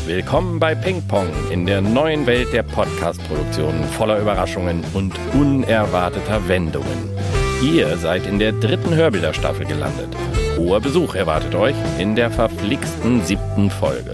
Willkommen bei Ping Pong in der neuen Welt der Podcast-Produktion voller Überraschungen und unerwarteter Wendungen. Ihr seid in der 3. Hörbilderstaffel gelandet. Hoher Besuch erwartet euch in der verflixten 7. Folge.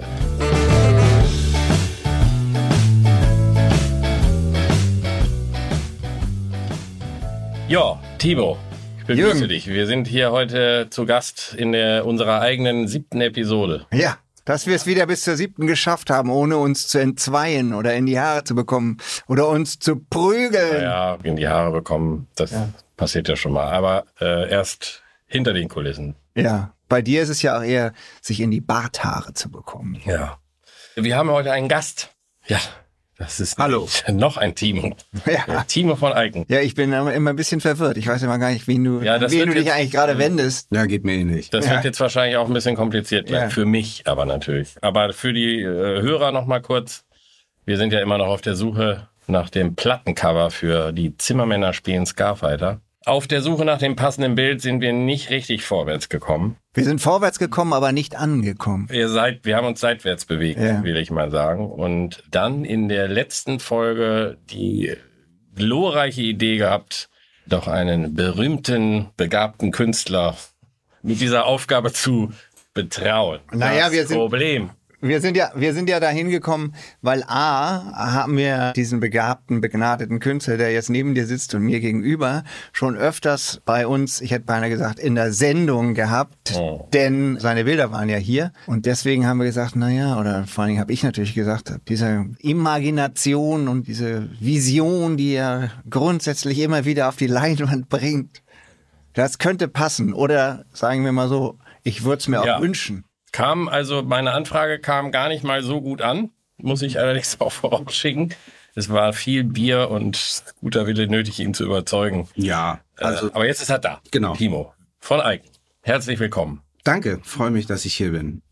Ja, Timo, ich begrüße dich. Wir sind hier heute zu Gast in unserer eigenen 7. Episode. Ja, dass wir es wieder bis zur 7. geschafft haben, ohne uns zu entzweien oder in die Haare zu bekommen oder uns zu prügeln. Ja, in die Haare bekommen, das passiert ja schon mal. Aber erst hinter den Kulissen. Ja, bei dir ist es ja auch eher, sich in die Barthaare zu bekommen. Ja. Wir haben heute einen Gast. Ja. Das ist noch ein Timo. Ja. Timo von Eiken. Ja, ich bin immer ein bisschen verwirrt. Ich weiß immer gar nicht, wen du dich eigentlich gerade wendest. Ja, geht mir nicht. Das wird jetzt wahrscheinlich auch ein bisschen kompliziert. Ja. Für mich aber natürlich. Aber für die Hörer noch mal kurz. Wir sind ja immer noch auf der Suche nach dem Plattencover für die Zimmermänner spielen Scarfighter. Auf der Suche nach dem passenden Bild sind wir nicht richtig vorwärts gekommen. Wir sind vorwärts gekommen, aber nicht angekommen. Wir haben uns seitwärts bewegt, will ich mal sagen. Und dann in der letzten Folge die glorreiche Idee gehabt, doch einen berühmten, begabten Künstler mit dieser Aufgabe zu betrauen. Naja, Wir sind ja dahin gekommen, weil haben wir diesen begabten, begnadeten Künstler, der jetzt neben dir sitzt und mir gegenüber, schon öfters bei uns, ich hätte beinahe gesagt, in der Sendung gehabt, denn seine Bilder waren ja hier. Und deswegen haben wir gesagt, oder vor allen Dingen habe ich natürlich gesagt, diese Imagination und diese Vision, die er grundsätzlich immer wieder auf die Leinwand bringt, das könnte passen. Oder sagen wir mal so, ich würde es mir auch wünschen. Meine Anfrage kam gar nicht mal so gut an, muss ich allerdings auch vorausschicken. Es war viel Bier und guter Wille nötig, ihn zu überzeugen. Ja, aber jetzt ist er da. Genau. Timo von Eiken. Herzlich willkommen. Danke, freue mich, dass ich hier bin.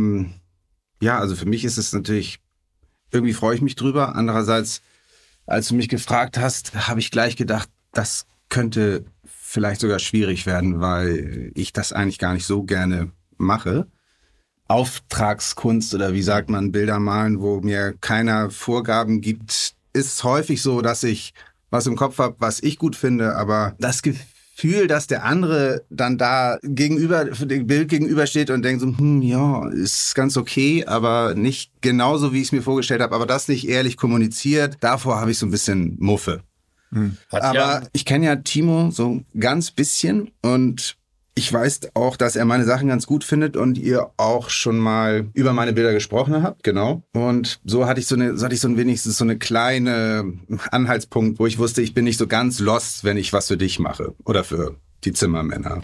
Also für mich ist es natürlich, irgendwie freue ich mich drüber. Andererseits, als du mich gefragt hast, habe ich gleich gedacht, das könnte vielleicht sogar schwierig werden, weil ich das eigentlich gar nicht so gerne mache. Auftragskunst oder wie sagt man, Bilder malen, wo mir keiner Vorgaben gibt, ist häufig so, dass ich was im Kopf habe, was ich gut finde, aber das Gefühl, dass der andere dann da für dem Bild gegenübersteht und denkt so, ist ganz okay, aber nicht genauso, wie ich es mir vorgestellt habe, aber das nicht ehrlich kommuniziert, davor habe ich so ein bisschen Muffe. Aber ich kenne ja Timo so ganz bisschen und ich weiß auch, dass er meine Sachen ganz gut findet und ihr auch schon mal über meine Bilder gesprochen habt, genau. Und so hatte ich wenigstens so eine kleine Anhaltspunkt, wo ich wusste, ich bin nicht so ganz lost, wenn ich was für dich mache oder für die Zimmermänner.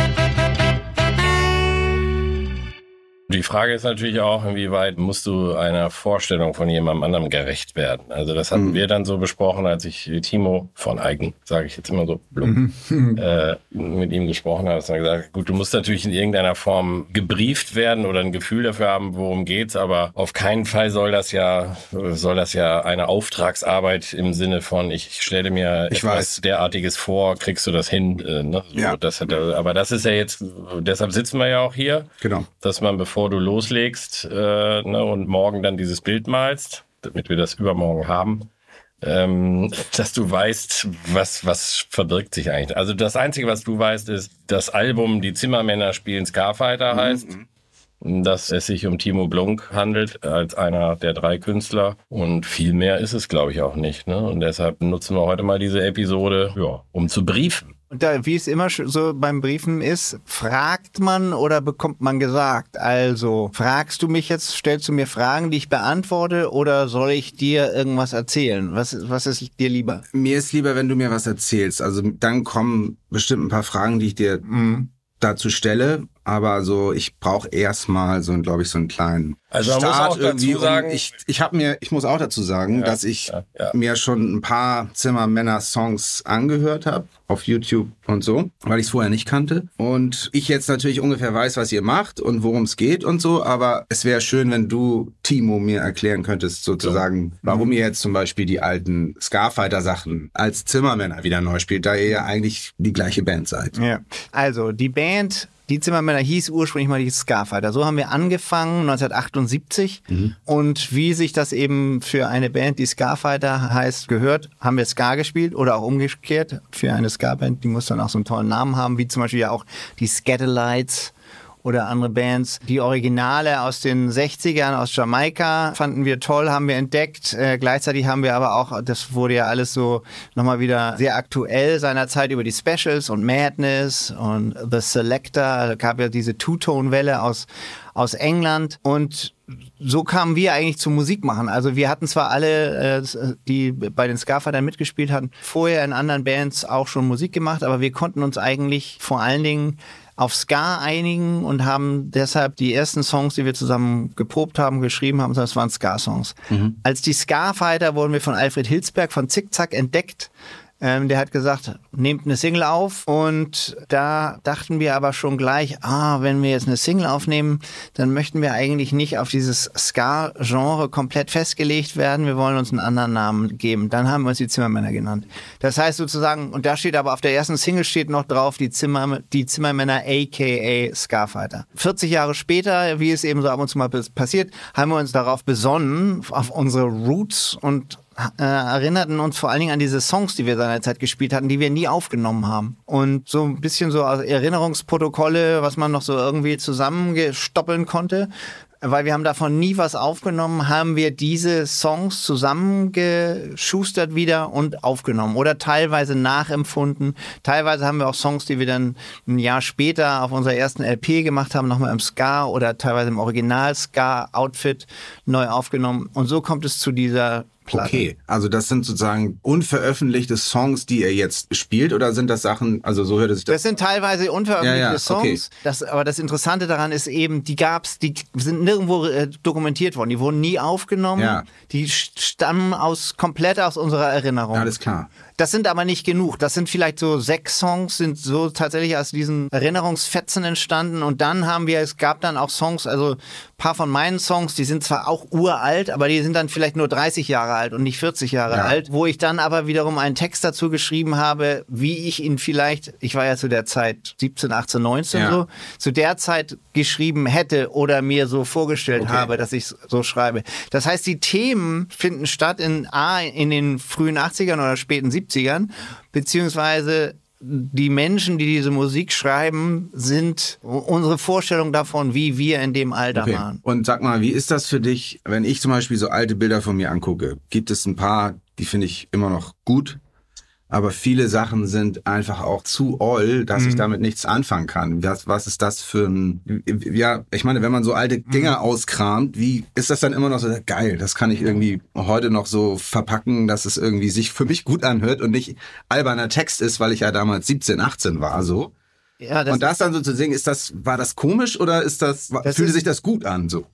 Die Frage ist natürlich auch, inwieweit musst du einer Vorstellung von jemandem anderem gerecht werden? Also das hatten wir dann so besprochen, als ich Timo von Eiken, sage ich jetzt immer so, mit ihm gesprochen habe. Dass er gesagt, gut, du musst natürlich in irgendeiner Form gebrieft werden oder ein Gefühl dafür haben, worum geht's, aber auf keinen Fall soll das ja eine Auftragsarbeit im Sinne von, ich stelle mir etwas derartiges vor, kriegst du das hin? Ja. Aber das ist ja jetzt, deshalb sitzen wir ja auch hier, genau, dass man, bevor du loslegst und morgen dann dieses Bild malst, damit wir das übermorgen haben, dass du weißt, was verbirgt sich eigentlich. Also das Einzige, was du weißt, ist, das Album Die Zimmermänner spielen Scarfighter heißt, dass es sich um Timo Blunk handelt, als einer der 3 Künstler. Und viel mehr ist es, glaube ich, auch nicht. Ne? Und deshalb nutzen wir heute mal diese Episode, um zu briefen. Und da, wie es immer so beim Briefen ist, fragt man oder bekommt man gesagt? Also, fragst du mich jetzt, stellst du mir Fragen, die ich beantworte, oder soll ich dir irgendwas erzählen? Was ist dir lieber? Mir ist lieber, wenn du mir was erzählst. Also dann kommen bestimmt ein paar Fragen, die ich dir dazu stelle. Aber so, ich brauche erstmal so einen kleinen Also man Start muss auch irgendwie. dazu sagen, Ich muss auch dazu sagen, dass ich mir schon ein paar Zimmermänner-Songs angehört habe auf YouTube und so, weil ich es vorher nicht kannte. Und ich jetzt natürlich ungefähr weiß, was ihr macht und worum es geht und so. Aber es wäre schön, wenn du, Timo, mir erklären könntest, sozusagen, warum ihr jetzt zum Beispiel die alten Scarfighter-Sachen als Zimmermänner wieder neu spielt, da ihr ja eigentlich die gleiche Band seid. Ja, also die Band Die Zimmermänner hieß ursprünglich mal die Ska-Fighter. So haben wir angefangen 1978 und wie sich das eben für eine Band, die Ska-Fighter heißt, gehört, haben wir Ska gespielt oder auch umgekehrt. Für eine Ska-Band, die muss dann auch so einen tollen Namen haben, wie zum Beispiel ja auch die Scatterlights oder andere Bands. Die Originale aus den 60ern aus Jamaika fanden wir toll, haben wir entdeckt. Gleichzeitig haben wir aber auch, das wurde ja alles so nochmal wieder sehr aktuell seinerzeit über die Specials und Madness und The Selector. Da gab ja diese Two-Tone-Welle aus England und so kamen wir eigentlich zum Musikmachen. Also wir hatten zwar alle, die bei den Ska-Fightern mitgespielt hatten, vorher in anderen Bands auch schon Musik gemacht, aber wir konnten uns eigentlich vor allen Dingen auf Ska einigen und haben deshalb die ersten Songs, die wir zusammen geprobt haben, geschrieben haben, das waren Ska-Songs. Als die Ska-Fighter wurden wir von Alfred Hilsberg von Zickzack entdeckt. Der hat gesagt, nehmt eine Single auf und da dachten wir aber schon gleich, wenn wir jetzt eine Single aufnehmen, dann möchten wir eigentlich nicht auf dieses Ska-Genre komplett festgelegt werden, wir wollen uns einen anderen Namen geben. Dann haben wir uns die Zimmermänner genannt. Das heißt sozusagen, und da steht aber auf der ersten Single steht noch drauf, die Zimmermänner aka Ska-Fighter. 40 Jahre später, wie es eben so ab und zu mal passiert, haben wir uns darauf besonnen, auf unsere Roots und erinnerten uns vor allen Dingen an diese Songs, die wir seinerzeit gespielt hatten, die wir nie aufgenommen haben. Und so ein bisschen so Erinnerungsprotokolle, was man noch so irgendwie zusammengestoppeln konnte, weil wir haben davon nie was aufgenommen, haben wir diese Songs zusammengeschustert wieder und aufgenommen oder teilweise nachempfunden. Teilweise haben wir auch Songs, die wir dann ein Jahr später auf unserer ersten LP gemacht haben, nochmal im Ska oder teilweise im Original-Ska-Outfit neu aufgenommen. Und so kommt es zu dieser Platte. Okay, also das sind sozusagen unveröffentlichte Songs, die ihr jetzt spielt, oder sind das Sachen, also so hört es sich das... Das sind teilweise unveröffentlichte Songs, okay. Aber das Interessante daran ist eben, die sind nirgendwo dokumentiert worden, die wurden nie aufgenommen, die stammen komplett aus unserer Erinnerung. Alles klar. Das sind aber nicht genug. Das sind vielleicht so 6 Songs, sind so tatsächlich aus diesen Erinnerungsfetzen entstanden. Und dann es gab dann auch Songs, also ein paar von meinen Songs, die sind zwar auch uralt, aber die sind dann vielleicht nur 30 Jahre alt und nicht 40 Jahre alt, wo ich dann aber wiederum einen Text dazu geschrieben habe, wie ich ihn vielleicht, ich war ja zu der Zeit 17, 18, 19 so, zu der Zeit geschrieben hätte oder mir so vorgestellt habe, dass ich so schreibe. Das heißt, die Themen finden statt in den frühen 80ern oder späten 70ern, beziehungsweise die Menschen, die diese Musik schreiben, sind unsere Vorstellung davon, wie wir in dem Alter waren. Und sag mal, wie ist das für dich, wenn ich zum Beispiel so alte Bilder von mir angucke? Gibt es ein paar, die finde ich immer noch gut, aber viele Sachen sind einfach auch zu all, dass ich damit nichts anfangen kann. Was ist das für ein... Ja, ich meine, wenn man so alte Dinger auskramt, wie ist das dann immer noch so geil? Das kann ich irgendwie heute noch so verpacken, dass es irgendwie sich für mich gut anhört und nicht alberner Text ist, weil ich ja damals 17, 18 war, so. Ja, und das dann so zu singen, war das komisch oder fühlte sich das gut an, so?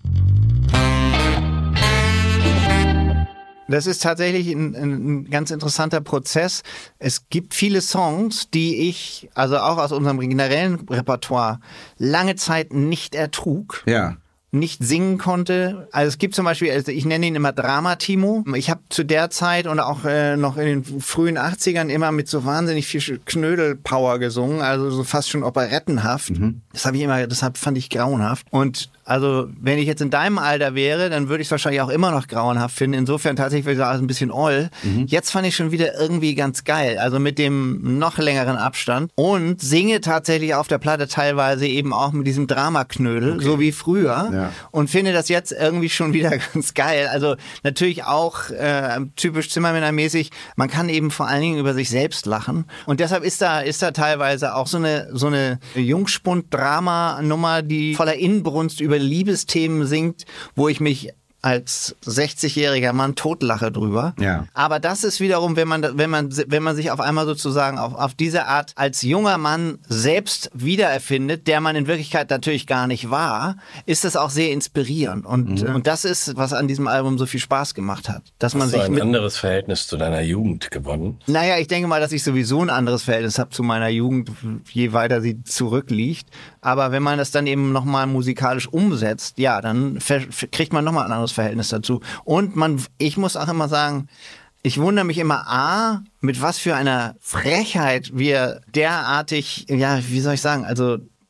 Das ist tatsächlich ein ganz interessanter Prozess. Es gibt viele Songs, die ich, also auch aus unserem generellen Repertoire, lange Zeit nicht ertrug. Ja. Nicht singen konnte. Also es gibt zum Beispiel, ich nenne ihn immer Drama-Timo. Ich habe zu der Zeit und auch noch in den frühen 80ern immer mit so wahnsinnig viel Knödel-Power gesungen, also so fast schon operettenhaft. Deshalb fand ich grauenhaft. Und also, wenn ich jetzt in deinem Alter wäre, dann würde ich es wahrscheinlich auch immer noch grauenhaft finden. Insofern tatsächlich würde ich sagen, ein bisschen all. Jetzt fand ich schon wieder irgendwie ganz geil. Also mit dem noch längeren Abstand. Und singe tatsächlich auf der Platte teilweise eben auch mit diesem Dramaknödel, so wie früher. Ja. Und finde das jetzt irgendwie schon wieder ganz geil. Also natürlich auch typisch Zimmermännermäßig. Man kann eben vor allen Dingen über sich selbst lachen. Und deshalb ist da teilweise auch so eine Jungspund-Drama-Nummer, die voller Inbrunst über Liebesthemen singt, wo ich mich als 60-jähriger Mann totlache drüber. Ja. Aber das ist wiederum, wenn man sich auf einmal sozusagen auf diese Art als junger Mann selbst wiedererfindet, der man in Wirklichkeit natürlich gar nicht war, ist das auch sehr inspirierend. Und das ist, was an diesem Album so viel Spaß gemacht hat. Dass man sich ein anderes Verhältnis zu deiner Jugend gewonnen? Naja, ich denke mal, dass ich sowieso ein anderes Verhältnis habe zu meiner Jugend, je weiter sie zurückliegt. Aber wenn man das dann eben nochmal musikalisch umsetzt, ja, dann kriegt man nochmal ein anderes Verhältnis dazu. Und ich muss auch immer sagen, ich wundere mich immer, mit was für einer Frechheit wir derartig, ja, wie soll ich sagen, also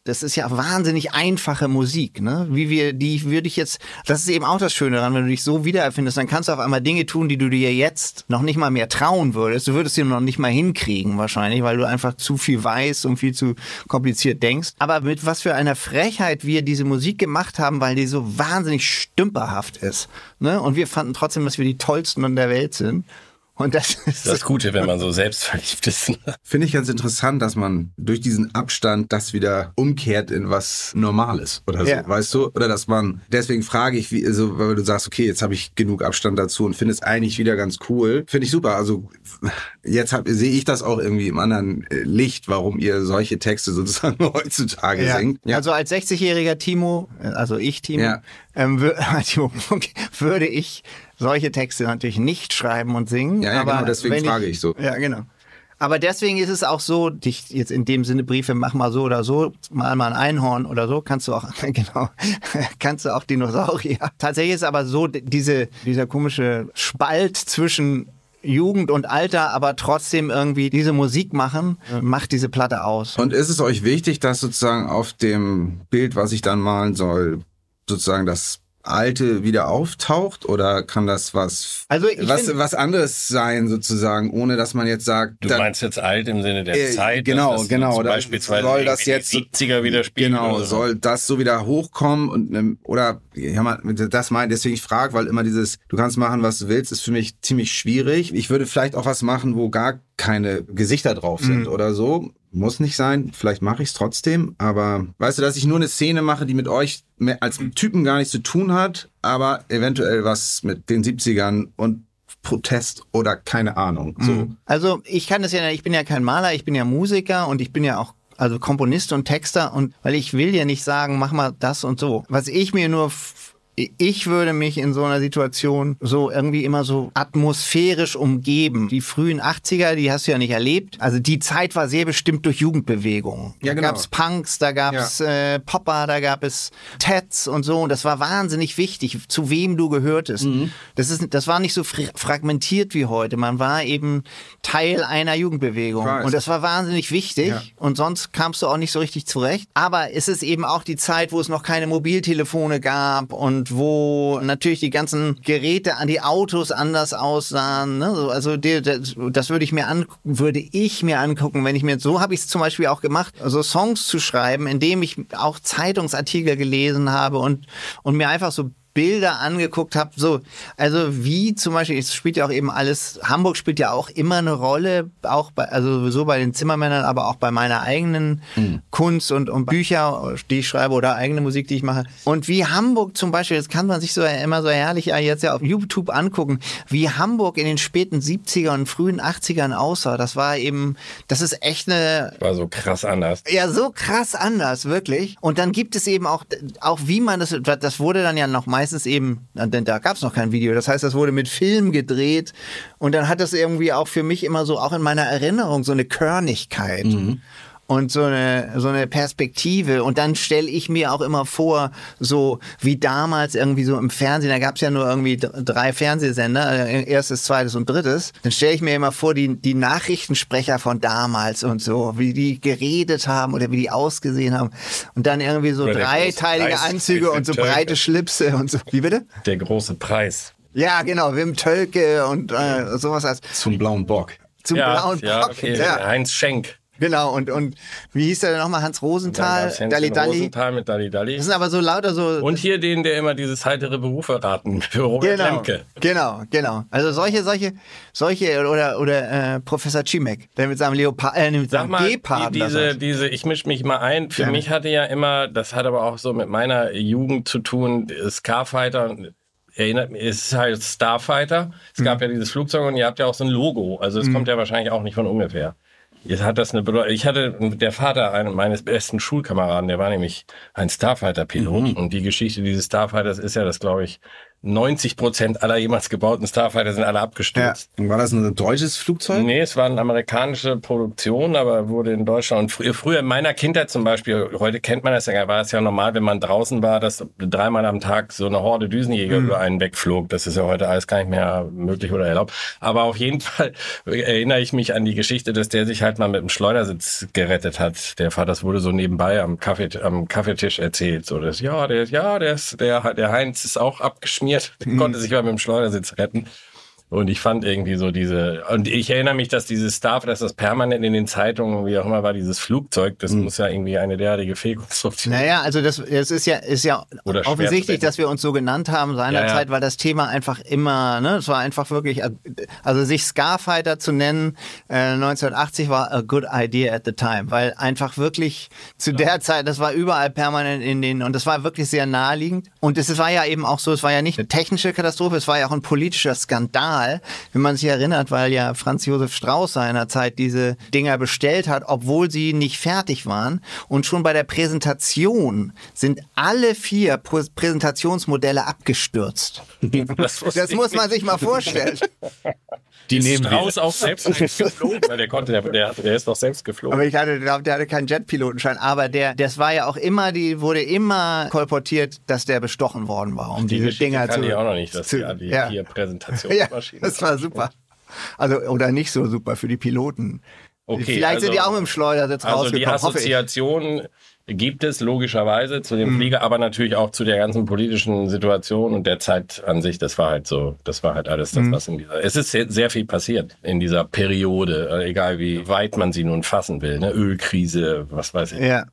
das ist ja wahnsinnig einfache Musik, ne? Das ist eben auch das Schöne daran, wenn du dich so wiedererfindest, dann kannst du auf einmal Dinge tun, die du dir jetzt noch nicht mal mehr trauen würdest. Du würdest dir noch nicht mal hinkriegen wahrscheinlich, weil du einfach zu viel weißt und viel zu kompliziert denkst. Aber mit was für einer Frechheit wir diese Musik gemacht haben, weil die so wahnsinnig stümperhaft ist, ne? Und wir fanden trotzdem, dass wir die Tollsten in der Welt sind. Und das ist das Gute, wenn man so selbstverliebt ist. Finde ich ganz interessant, dass man durch diesen Abstand das wieder umkehrt in was Normales oder so, weißt du? Oder dass man, deswegen frage ich, weil du sagst, okay, jetzt habe ich genug Abstand dazu und finde es eigentlich wieder ganz cool. Finde ich super. Also jetzt sehe ich das auch irgendwie im anderen Licht, warum ihr solche Texte sozusagen heutzutage singt. Ja. Also als 60-jähriger Timo, also ich Timo, würde ich solche Texte natürlich nicht schreiben und singen. Ja, aber genau, deswegen frage ich so. Ja, genau. Aber deswegen ist es auch so, dich jetzt in dem Sinne Briefe, mach mal so oder so, mal ein Einhorn oder so, kannst du auch Dinosaurier. Tatsächlich ist aber so, dieser komische Spalt zwischen Jugend und Alter, aber trotzdem irgendwie diese Musik machen, macht diese Platte aus. Und ist es euch wichtig, dass sozusagen auf dem Bild, was ich dann malen soll, sozusagen das Alte wieder auftaucht, oder kann das was anderes sein sozusagen, ohne dass man jetzt sagt... Du meinst jetzt alt im Sinne der Zeit? Genau. Beispielsweise soll das jetzt die 70er wieder spielen? Genau, soll das so wieder hochkommen und deswegen ich frage, weil immer dieses, du kannst machen, was du willst, ist für mich ziemlich schwierig. Ich würde vielleicht auch was machen, wo gar keine Gesichter drauf sind oder so. Muss nicht sein, vielleicht mache ich es trotzdem, aber weißt du, dass ich nur eine Szene mache, die mit euch als Typen gar nichts zu tun hat, aber eventuell was mit den 70ern und Protest oder keine Ahnung. So. Also ich bin ja kein Maler, ich bin ja Musiker und ich bin ja auch Komponist und Texter, und weil ich will ja nicht sagen, mach mal das und so. Ich würde mich in so einer Situation so irgendwie immer so atmosphärisch umgeben. Die frühen 80er, die hast du ja nicht erlebt. Also die Zeit war sehr bestimmt durch Jugendbewegungen. Ja, genau. Da gab's Punks, da gab's Popper, da gab es Teds und so. Und das war wahnsinnig wichtig, zu wem du gehörtest. Das war nicht so fragmentiert wie heute. Man war eben Teil einer Jugendbewegung. Und das war wahnsinnig wichtig. Ja. Und sonst kamst du auch nicht so richtig zurecht. Aber es ist eben auch die Zeit, wo es noch keine Mobiltelefone gab und wo natürlich die ganzen Geräte an die Autos anders aussahen. Ne? Also das würde ich mir angucken, wenn ich mir, so habe ich es zum Beispiel auch gemacht, also Songs zu schreiben, indem ich auch Zeitungsartikel gelesen habe und mir einfach so Bilder angeguckt habe, so, also wie zum Beispiel, es spielt ja auch eben alles, Hamburg spielt ja auch immer eine Rolle, auch also sowieso bei den Zimmermännern, aber auch bei meiner eigenen Kunst und Bücher, die ich schreibe, oder eigene Musik, die ich mache. Und wie Hamburg zum Beispiel, das kann man sich so immer so herrlich jetzt ja auf YouTube angucken, wie Hamburg in den späten 70er und frühen 80ern aussah. Das ist echt war so krass anders. Ja, so krass anders, wirklich. Und dann gibt es eben auch wie man das wurde dann ja noch meistens eben, denn da gab es noch kein Video, das heißt, das wurde mit Film gedreht, und dann hat das irgendwie auch für mich immer so, auch in meiner Erinnerung, so eine Körnigkeit. Und so eine Perspektive. Und dann stelle ich mir auch immer vor, so wie damals irgendwie so im Fernsehen, da gab es ja nur irgendwie 3 Fernsehsender, erstes, zweites und drittes. Dann stelle ich mir immer vor, die Nachrichtensprecher von damals und so, wie die geredet haben oder wie die ausgesehen haben. Und dann irgendwie so dreiteilige Anzüge und so breite Schlipse und so. Wie bitte? Der große Preis. Ja, genau, Wim Tölke und sowas. Zum blauen Bock. Blauen Bock. Ja, okay. Ja. Heinz Schenk. Genau, und wie hieß der denn nochmal? Hans Rosenthal, Dalli Dalli. Rosenthal mit Dalli Dalli. Das sind aber so lauter so... Und hier der immer dieses heitere Berufe raten für Robert Lemke. Genau. Also solche oder Professor Cimek, der mit seinem Gepard. Ich mische mich mal ein. Für mich hatte ja immer, das hat aber auch so mit meiner Jugend zu tun, Starfighter. Erinnert mich, es ist halt Starfighter. Es gab ja dieses Flugzeug und ihr habt ja auch so ein Logo. Also es kommt ja wahrscheinlich auch nicht von ungefähr. Jetzt hat das eine Bedeutung. Ich hatte der Vater meines besten Schulkameraden, der war nämlich ein Starfighter-Pilot. Und die Geschichte dieses Starfighters ist ja, dass, glaube ich, 90% aller jemals gebauten Starfighter sind alle abgestürzt. Ja. War das ein deutsches Flugzeug? Nee, es war eine amerikanische Produktion, aber wurde in Deutschland. Und früher in meiner Kindheit zum Beispiel, heute kennt man das ja, war es ja normal, wenn man draußen war, dass 3-mal am Tag so eine Horde Düsenjäger über einen wegflog. Das ist ja heute alles gar nicht mehr möglich oder erlaubt. Aber auf jeden Fall erinnere ich mich an die Geschichte, dass der sich halt mal mit dem Schleudersitz gerettet hat. Der Vater, das wurde so nebenbei am Kaffeetisch erzählt. So, dass, der Heinz ist auch abgeschmiert. Konnte sich mal mit dem Schleudersitz retten. Und ich fand irgendwie so und ich erinnere mich, dass dieses dass das permanent in den Zeitungen, wie auch immer, war dieses Flugzeug, das muss ja irgendwie eine derartige Fehlkonstruktion. Naja, also das ist ja offensichtlich, dass wir uns so genannt haben seinerzeit, weil das Thema einfach immer, es war einfach wirklich, also sich Starfighter zu nennen, 1980 war a good idea at the time, weil einfach wirklich zu der Zeit, das war überall permanent und das war wirklich sehr naheliegend. Und es war ja eben auch so, es war ja nicht eine technische Katastrophe, es war ja auch ein politischer Skandal, wenn man sich erinnert, weil ja Franz Josef Strauß seinerzeit diese Dinger bestellt hat, obwohl sie nicht fertig waren. Und schon bei der Präsentation sind alle 4 Präsentationsmodelle abgestürzt. Das muss man sich mal vorstellen. Die nehmen Strauß auch selbst geflogen, weil der ist doch selbst geflogen. Aber ich glaube, der hatte keinen Jetpilotenschein. Aber das war ja auch immer, wurde immer kolportiert, dass der bestochen worden war, um diese Dinger kann ich auch noch nicht, dass die 4 Präsentationsmaschinen. Das war super. Also, oder nicht so super für die Piloten. Okay, vielleicht sind die auch mit dem Schleudersitz rausgekommen. Also die Assoziation gibt es logischerweise zu dem Flieger, aber natürlich auch zu der ganzen politischen Situation und der Zeit an sich. Das war halt alles das, was es ist sehr viel passiert in dieser Periode, egal wie weit man sie nun fassen will, ne? Ölkrise, was weiß ich. Ja.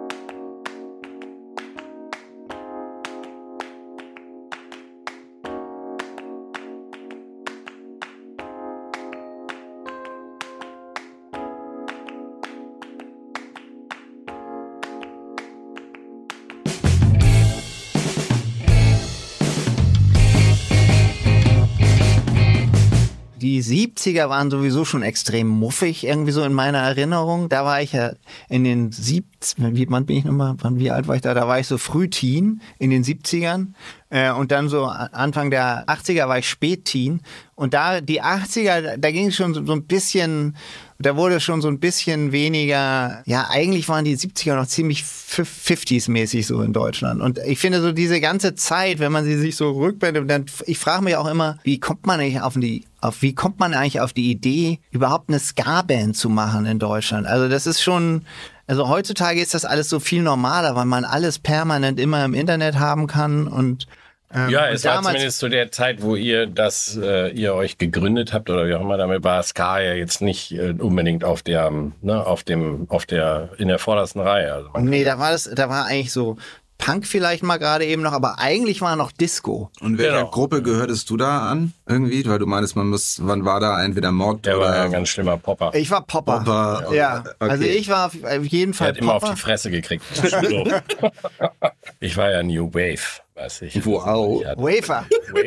Die 70er waren sowieso schon extrem muffig, irgendwie so in meiner Erinnerung. Da war ich ja in den wie alt war ich da? Da war ich so Frühteen in den 70ern. Und dann so Anfang der 80er war ich Spätteen. Und da, die 80er, da ging es schon so ein bisschen, da wurde schon so ein bisschen weniger, ja, eigentlich waren die 70er noch ziemlich 50s-mäßig so in Deutschland. Und ich finde so diese ganze Zeit, wenn man sie sich so rückblendet, dann, ich frage mich auch immer, wie kommt man eigentlich auf die Idee, überhaupt eine Ska-Band zu machen in Deutschland? Also das ist schon, also heutzutage ist das alles so viel normaler, weil man alles permanent immer im Internet haben kann und es war zumindest zu der Zeit, wo ihr euch gegründet habt oder wie auch immer, damit war Ska ja jetzt nicht unbedingt in der vordersten Reihe. Also nee, da war eigentlich so Punk vielleicht mal gerade eben noch, aber eigentlich war noch Disco. Und welcher Gruppe gehörtest du da an? Irgendwie? Weil du meinst, wann war da entweder Mod Der oder... war ein ganz schlimmer Popper. Ich war Popper. Ja. Okay. Also ich war auf jeden Fall Popper. Er hat immer auf die Fresse gekriegt. Ich war ja New Wave. Weiß ich. Wow. Wafer.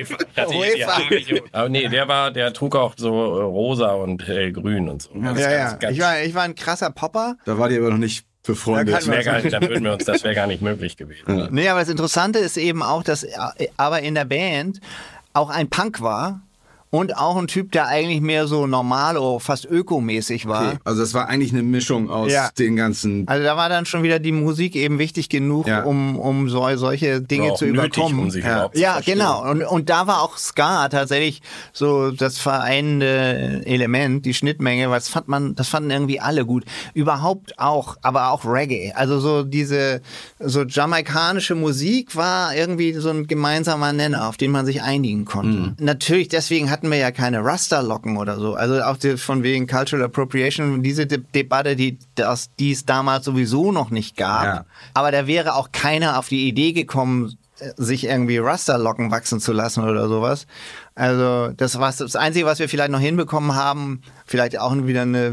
Aber nee, der trug auch so rosa und hellgrün und so. Ja. Ich war ein krasser Popper. Da war die aber noch nicht befreundet. Das wäre gar nicht möglich gewesen. Ja. Nee, aber das Interessante ist eben auch, dass aber in der Band auch ein Punk war. Und auch ein Typ, der eigentlich mehr so normalo, fast ökomäßig war. Okay. Also das war eigentlich eine Mischung aus den ganzen... Also da war dann schon wieder die Musik eben wichtig genug, um solche Dinge zu überkommen. Um sich überhaupt zu verstehen. Genau. Und da war auch Ska tatsächlich so das vereinende Element, die Schnittmenge, das fanden irgendwie alle gut. Überhaupt auch, aber auch Reggae. Also so so jamaikanische Musik war irgendwie so ein gemeinsamer Nenner, auf den man sich einigen konnte. Natürlich, deswegen hatten wir ja keine Rasterlocken oder so. Also auch von wegen Cultural Appropriation, diese Debatte, die es damals sowieso noch nicht gab. Ja. Aber da wäre auch keiner auf die Idee gekommen, sich irgendwie Rasterlocken wachsen zu lassen oder sowas. Also das war das Einzige, was wir vielleicht noch hinbekommen haben, vielleicht auch wieder ein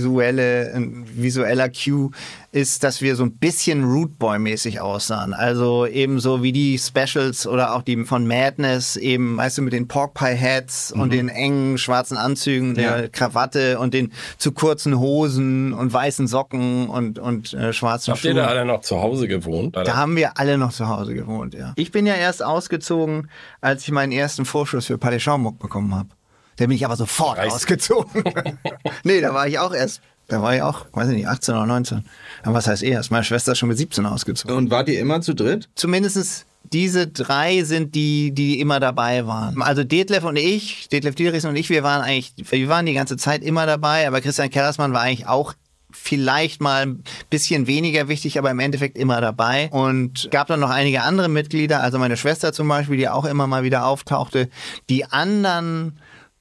visueller Cue, ist, dass wir so ein bisschen Rootboy-mäßig aussahen. Also eben so wie die Specials oder auch die von Madness, eben, weißt du, mit den Pork-Pie-Hats und den engen schwarzen Anzügen, der Krawatte und den zu kurzen Hosen und weißen Socken und schwarzen Habt Schuhen. ihr da alle noch zu Hause gewohnt? Da haben wir alle noch zu Hause gewohnt, ja. Ich bin ja erst ausgezogen, als ich meinen ersten Vorschuss für Palais Schaumburg bekommen habe. Da bin ich aber sofort ausgezogen. Nee, da war ich auch, weiß ich nicht, 18 oder 19. Aber was heißt erst? Meine Schwester ist schon mit 17 ausgezogen. Und wart ihr immer zu dritt? Zumindest diese 3 sind die immer dabei waren. Also Detlef Dierichsen und ich, wir waren die ganze Zeit immer dabei, aber Christian Kellersmann war eigentlich auch vielleicht mal ein bisschen weniger wichtig, aber im Endeffekt immer dabei. Und gab dann noch einige andere Mitglieder, also meine Schwester zum Beispiel, die auch immer mal wieder auftauchte. Die anderen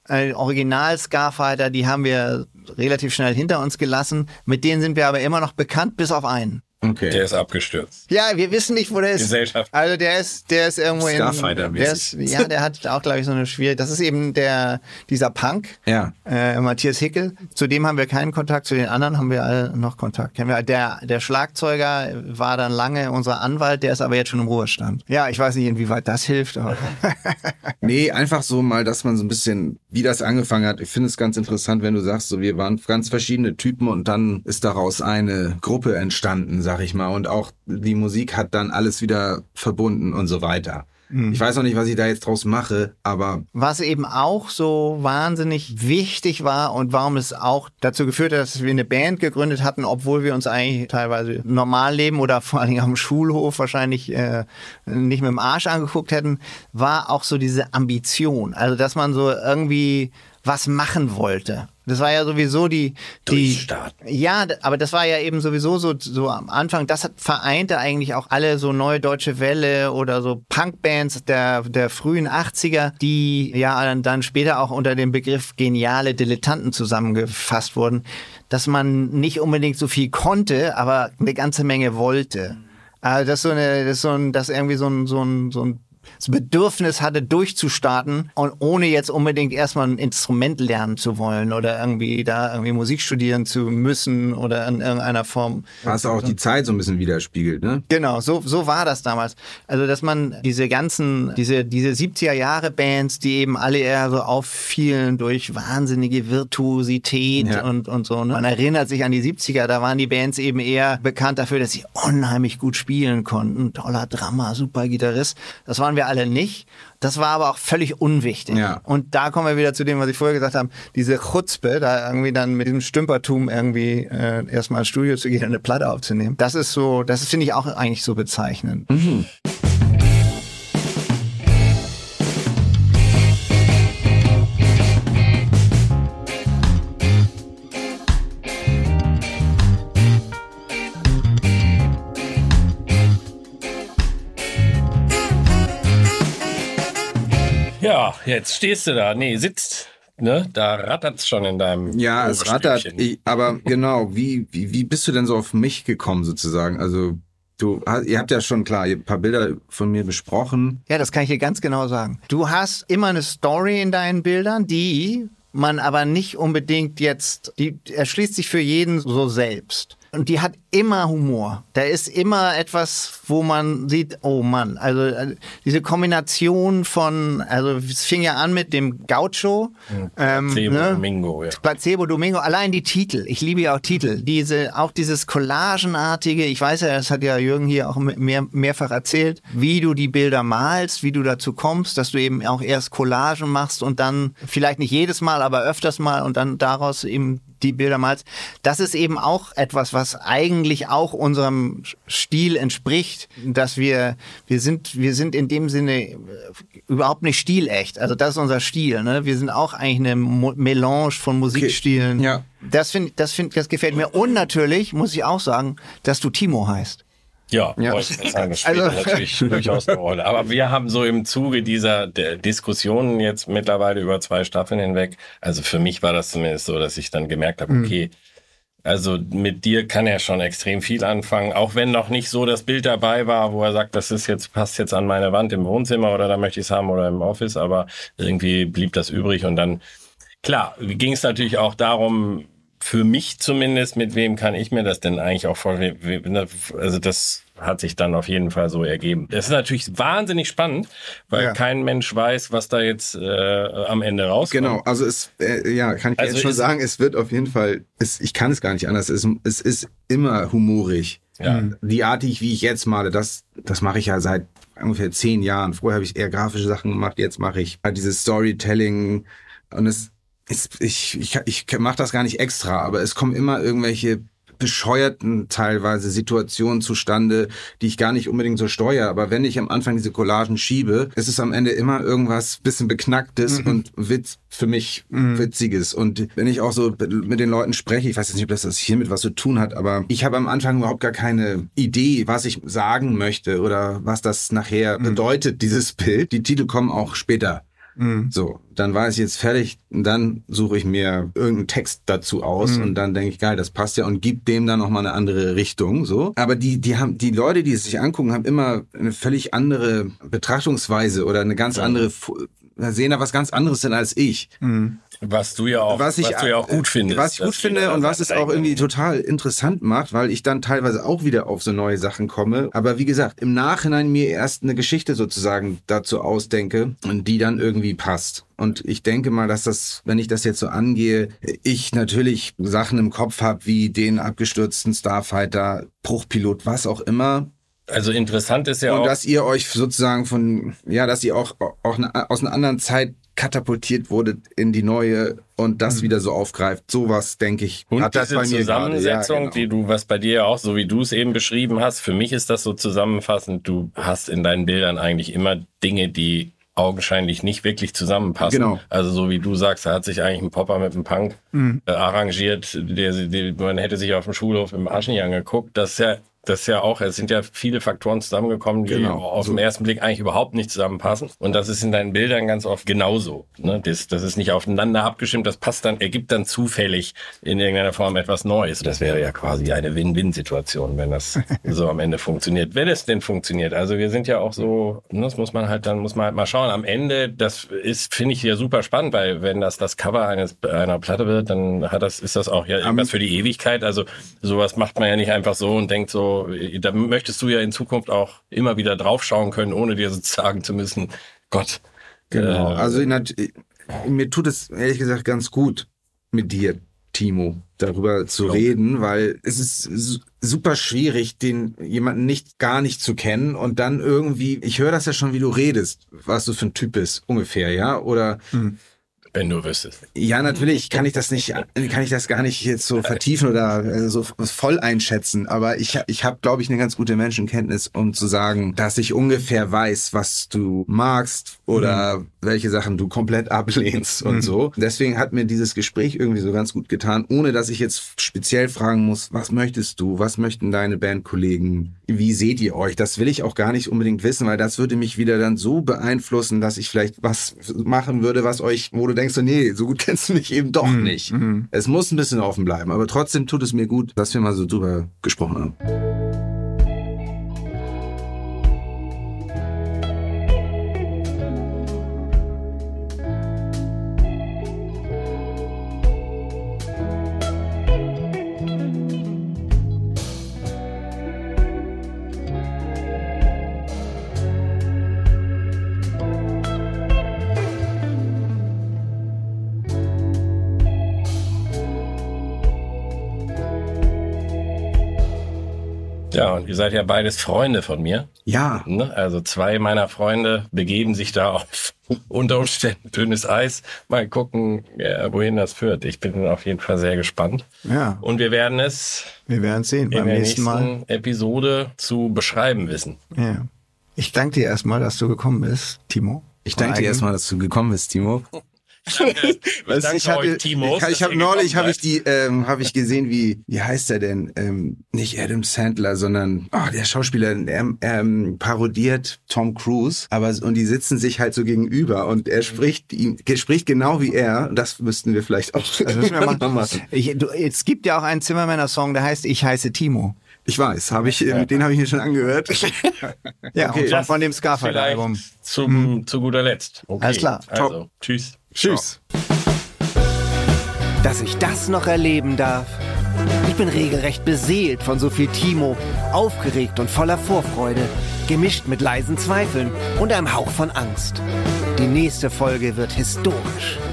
Original-Scarfighter, die haben wir relativ schnell hinter uns gelassen. Mit denen sind wir aber immer noch bekannt, bis auf einen. Okay. Der ist abgestürzt. Ja, wir wissen nicht, wo der ist. Gesellschaft. Also der ist irgendwo Starfighter-mäßig. der hat auch, glaube ich, so eine Schwierigkeit. Das ist eben dieser Punk, Matthias Hickel. Zu dem haben wir keinen Kontakt, zu den anderen haben wir alle noch Kontakt. Der Schlagzeuger war dann lange unser Anwalt, der ist aber jetzt schon im Ruhestand. Ja, ich weiß nicht, inwieweit das hilft. Aber Nee, einfach so mal, dass man so ein bisschen, wie das angefangen hat. Ich finde es ganz interessant, wenn du sagst, so wir waren ganz verschiedene Typen und dann ist daraus eine Gruppe entstanden, sag ich mal. Und auch die Musik hat dann alles wieder verbunden und so weiter. Ich weiß noch nicht, was ich da jetzt draus mache, aber... Was eben auch so wahnsinnig wichtig war und warum es auch dazu geführt hat, dass wir eine Band gegründet hatten, obwohl wir uns eigentlich teilweise normal leben oder vor allen Dingen am Schulhof wahrscheinlich nicht mit dem Arsch angeguckt hätten, war auch so diese Ambition. Also, dass man so irgendwie was machen wollte. Das war ja sowieso Durchstarten. Ja, aber das war ja eben sowieso so am Anfang, das vereinte eigentlich auch alle so Neue Deutsche Welle oder so Punkbands der frühen 80er, die ja dann später auch unter dem Begriff geniale Dilettanten zusammengefasst wurden, dass man nicht unbedingt so viel konnte, aber eine ganze Menge wollte. Also das irgendwie so ein Bedürfnis hatte, durchzustarten und ohne jetzt unbedingt erstmal ein Instrument lernen zu wollen oder irgendwie Musik studieren zu müssen oder in irgendeiner Form. Was auch die Zeit so ein bisschen widerspiegelt, ne? Genau, so war das damals. Also, dass man diese 70er-Jahre-Bands, die eben alle eher so auffielen durch wahnsinnige Virtuosität und so, ne? Man erinnert sich an die 70er, da waren die Bands eben eher bekannt dafür, dass sie unheimlich gut spielen konnten. Toller Drummer, super Gitarrist. Das waren wir alle nicht. Das war aber auch völlig unwichtig. Ja. Und da kommen wir wieder zu dem, was ich vorher gesagt habe, diese Chutzpe, da irgendwie dann mit diesem Stümpertum irgendwie erstmal ins Studio zu gehen und eine Platte aufzunehmen. Das finde ich auch eigentlich so bezeichnend. Mhm. Ja, jetzt stehst du da. Nee, sitzt. Ne? Da rattert's schon in deinem Ja, es rattert. Aber genau, wie bist du denn so auf mich gekommen sozusagen? Also ihr habt ja schon, klar, ein paar Bilder von mir besprochen. Ja, das kann ich dir ganz genau sagen. Du hast immer eine Story in deinen Bildern, die man aber nicht unbedingt die erschließt sich für jeden so selbst. Und die hat immer Humor. Da ist immer etwas, wo man sieht, oh Mann, also diese Kombination also es fing ja an mit dem Gaucho. Placebo Domingo, ja. Placebo Domingo, allein die Titel. Ich liebe ja auch Titel. Auch dieses Collagenartige, ich weiß ja, das hat ja Jürgen hier auch mehrfach erzählt, wie du die Bilder malst, wie du dazu kommst, dass du eben auch erst Collagen machst und dann vielleicht nicht jedes Mal, aber öfters mal und dann daraus eben die Bilder malst. Das ist eben auch etwas, was eigentlich auch unserem Stil entspricht, dass wir sind in dem Sinne überhaupt nicht stilecht. Also das ist unser Stil, ne? Wir sind auch eigentlich eine Melange von Musikstilen. Okay. Ja. Das gefällt mir. Und natürlich muss ich auch sagen, dass du Timo heißt. Ja, das spielt natürlich durchaus eine Rolle. Aber wir haben so im Zuge dieser Diskussionen jetzt mittlerweile über 2 Staffeln hinweg, also für mich war das zumindest so, dass ich dann gemerkt habe, okay, Also mit dir kann er schon extrem viel anfangen, auch wenn noch nicht so das Bild dabei war, wo er sagt, passt jetzt an meine Wand im Wohnzimmer oder da möchte ich es haben oder im Office, aber irgendwie blieb das übrig und dann, klar, ging es natürlich auch darum, für mich zumindest, mit wem kann ich mir das denn eigentlich auch vorstellen? Also das hat sich dann auf jeden Fall so ergeben. Das ist natürlich wahnsinnig spannend, weil kein Mensch weiß, was da jetzt am Ende rauskommt. Genau, also kann ich jetzt schon sagen, es wird auf jeden Fall, ich kann es gar nicht anders, es ist immer humorig. Ja. Die Art, wie ich jetzt male, das mache ich ja seit ungefähr 10 Jahren. Vorher habe ich eher grafische Sachen gemacht, jetzt mache ich halt dieses Storytelling und ich mache das gar nicht extra, aber es kommen immer irgendwelche bescheuerten teilweise Situationen zustande, die ich gar nicht unbedingt so steuere. Aber wenn ich am Anfang diese Collagen schiebe, ist es am Ende immer irgendwas bisschen Beknacktes und für mich Witziges. Und wenn ich auch so mit den Leuten spreche, ich weiß jetzt nicht, ob das hiermit was zu tun hat, aber ich habe am Anfang überhaupt gar keine Idee, was ich sagen möchte oder was das nachher bedeutet, dieses Bild. Die Titel kommen auch später. So, dann war es jetzt fertig und dann suche ich mir irgendeinen Text dazu aus und dann denke ich, geil, das passt ja und gib dem dann nochmal eine andere Richtung, so. Aber die Leute, die es sich angucken, haben immer eine völlig andere Betrachtungsweise oder eine ganz andere, sehen da was ganz anderes denn als ich. Was du ja auch gut findest. Was ich gut finde und was es auch irgendwie total interessant macht, weil ich dann teilweise auch wieder auf so neue Sachen komme. Aber wie gesagt, im Nachhinein mir erst eine Geschichte sozusagen dazu ausdenke und die dann irgendwie passt. Und ich denke mal, dass das, wenn ich das jetzt so angehe, ich natürlich Sachen im Kopf habe, wie den abgestürzten Starfighter, Bruchpilot, was auch immer. Also interessant ist ja auch... Und dass ihr euch sozusagen dass ihr auch aus einer anderen Zeit katapultiert wurde in die neue und das wieder so aufgreift. Sowas, denke ich, und hat das bei mir Zusammensetzung, was bei dir ja auch, so wie du es eben beschrieben hast, für mich ist das so zusammenfassend, du hast in deinen Bildern eigentlich immer Dinge, die augenscheinlich nicht wirklich zusammenpassen. Genau. Also so wie du sagst, da hat sich eigentlich ein Popper mit einem Punk arrangiert, man hätte sich auf dem Schulhof im Arsch nicht angeguckt. Das ist ja auch, es sind ja viele Faktoren zusammengekommen, die auf den ersten Blick eigentlich überhaupt nicht zusammenpassen. Und das ist in deinen Bildern ganz oft genauso. Ne? Das ist nicht aufeinander abgestimmt, das ergibt dann zufällig in irgendeiner Form etwas Neues. Das wäre ja quasi eine Win-Win-Situation, wenn das so am Ende funktioniert. Wenn es denn funktioniert. Also wir sind ja auch so, das muss man halt mal schauen. Am Ende, das finde ich ja super spannend, weil wenn das Cover einer Platte wird, dann ist das auch ja irgendwas für die Ewigkeit. Also sowas macht man ja nicht einfach so und denkt so, da möchtest du ja in Zukunft auch immer wieder draufschauen können, ohne dir sagen zu müssen, Gott. Genau, also mir tut es ehrlich gesagt ganz gut mit dir, Timo, darüber zu reden, weil es ist super schwierig, jemanden gar nicht zu kennen und dann irgendwie, ich höre das ja schon, wie du redest, was du für ein Typ bist, ungefähr, ja, oder... Wenn du wüsstest. Ja, natürlich kann ich das gar nicht jetzt so vertiefen oder so voll einschätzen, aber ich habe, glaube ich, eine ganz gute Menschenkenntnis, um zu sagen, dass ich ungefähr weiß, was du magst oder welche Sachen du komplett ablehnst und so. Deswegen hat mir dieses Gespräch irgendwie so ganz gut getan, ohne dass ich jetzt speziell fragen muss, was möchtest du, was möchten deine Bandkollegen, wie seht ihr euch? Das will ich auch gar nicht unbedingt wissen, weil das würde mich wieder dann so beeinflussen, dass ich vielleicht was machen würde, wo du denkst, nee, so gut kennst du mich eben doch nicht. Es muss ein bisschen offen bleiben, aber trotzdem tut es mir gut, dass wir mal so drüber gesprochen haben. Ja, und ihr seid ja beides Freunde von mir. Ja. Ne? Also 2 meiner Freunde begeben sich da auf unter Umständen dünnes Eis. Mal gucken, wohin das führt. Ich bin auf jeden Fall sehr gespannt. Ja. Und wir werden es sehen beim nächsten Episode zu beschreiben wissen. Ja. Ich danke dir erstmal, dass du gekommen bist, Timo. Ich danke dir erstmal, dass du gekommen bist, Timo. Ich danke euch, Timos. Ich habe neulich habe ich gesehen, wie heißt er denn? Nicht Adam Sandler, sondern der Schauspieler, er parodiert Tom Cruise, und die sitzen sich halt so gegenüber und er spricht genau wie er. Und das müssten wir vielleicht auch machen. Es gibt ja auch einen Zimmermänner-Song, der heißt Ich heiße Timo. Ich weiß, den habe ich mir schon angehört. Ja, okay. Von dem Scarface-Album. Zu guter Letzt. Okay. Alles klar. Also, tschüss. Tschüss. Dass ich das noch erleben darf. Ich bin regelrecht beseelt von so viel Timo, aufgeregt und voller Vorfreude, gemischt mit leisen Zweifeln und einem Hauch von Angst. Die nächste Folge wird historisch.